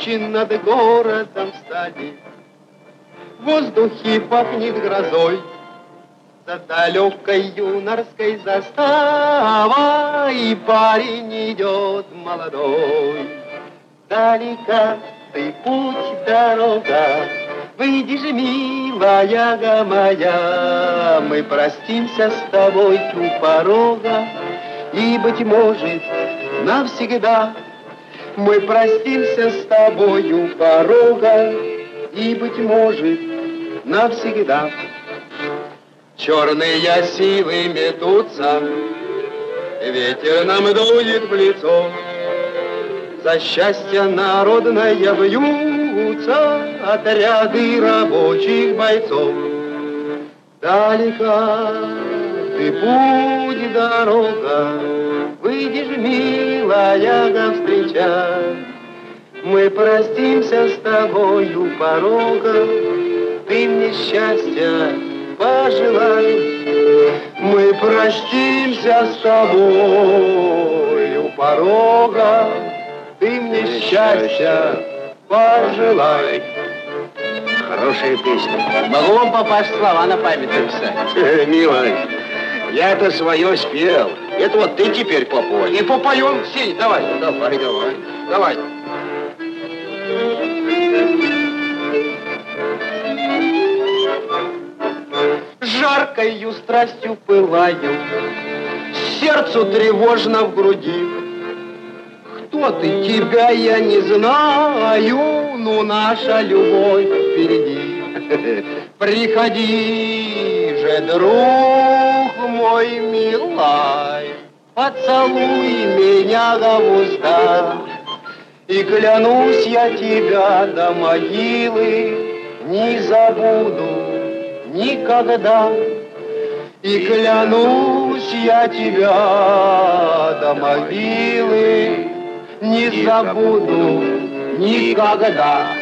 тучи над городом встали. В воздухе пахнет грозой, за далекой юнорской заставой парень идет молодой. Далека ты путь, дорога, выйди же, милая моя, мы простимся с тобой у порога, и, быть может, навсегда. Мы простимся с тобой у порога, и, быть может, навсегда. Черные силы метутся, ветер нам дует в лицо. За счастье народное бьются отряды рабочих бойцов. Далека ты путь, дорога, выйди же, милая, навстреча. Мы простимся с тобой у порога, ты мне счастья пожелай. Мы простимся с тобой у порога, ты мне счастья пожелай. Хорошая песня. Могу вам, папаша, слова на память написать. Милый, я-то свое спел. Это вот ты теперь попой. И попоем, Сень, давай. Давай. Жаркою страстью пылаю, сердцу тревожно в груди. Кто ты, тебя я не знаю, но наша любовь впереди. Приходи же, друг мой милый, поцелуй меня в уста, и клянусь я тебя до могилы не забуду никогда. И клянусь я тебя до могилы не забуду никогда.